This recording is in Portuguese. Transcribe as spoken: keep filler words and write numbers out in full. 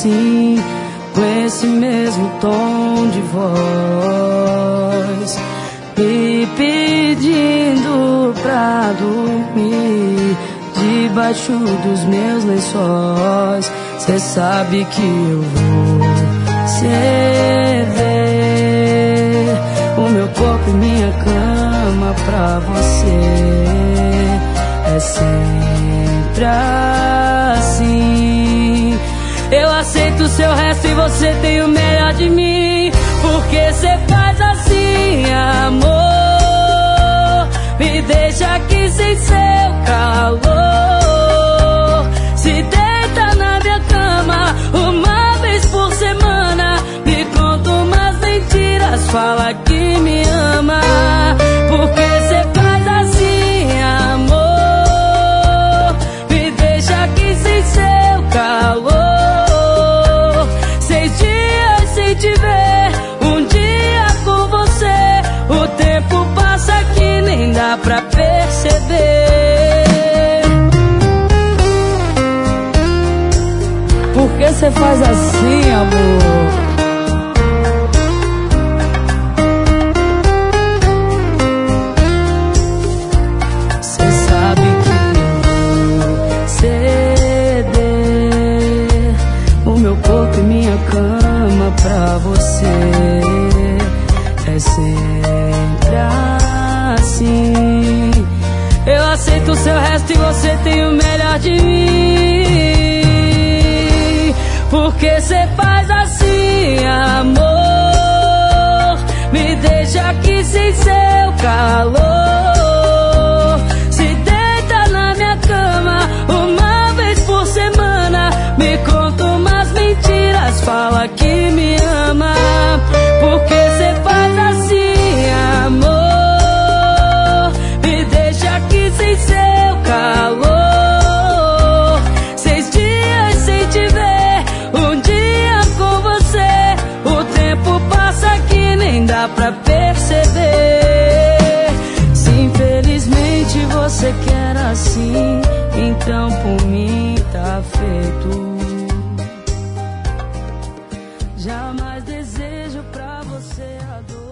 assim, com esse mesmo tom de voz, me pedindo pra dormir debaixo dos meus lençóis. Cê sabe que eu vou ceder o meu corpo e minha cama pra você. É sempre assim. Eu aceito o seu resto e você tem o melhor de mim. Porque cê faz assim, amor, me deixa aqui sem seu calor. Se deita na minha cama uma vez por semana, me conta umas mentiras, fala que me ama. Porque cê faz assim, amor, me deixa aqui sem seu calor. Seis dias sem te ver, um dia com você, o tempo passa que nem dá pra perceber. Por que cê faz assim, amor? Cê sabe que eu vou ceder o meu corpo e minha cama pra você. É sempre assim. Eu aceito o seu resto e você tem o melhor de mim. Porque cê faz assim, amor, me deixa aqui sem seu calor. Se deita na minha cama uma vez por semana, me conta umas mentiras, fala que me ama. Porque cê faz assim, amor, me deixa aqui sem seu calor. Seis dias sem te ver, um dia com você, o tempo passa que nem dá pra perceber. Se infelizmente você quer assim, então por mim tá feito. Jamais desejo pra você a dor.